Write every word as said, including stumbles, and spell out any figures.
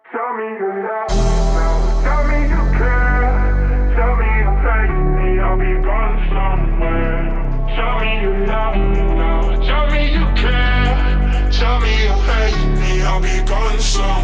Tell me you love me now. Tell me you care. Tell me you'll take me. I'll be gone somewhere. Tell me you love me now. Tell me you care. Tell me you'll take me. I'll be gone somewhere.